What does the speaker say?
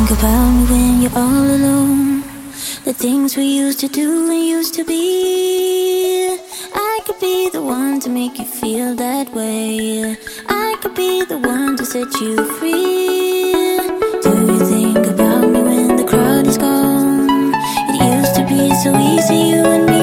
about me when you're all alone? The things we used to do and used to be. I could be the one to make you feel that way. I could be the one to set you free. Do you think about me when the crowd is gone? It used to be so easy, you and me.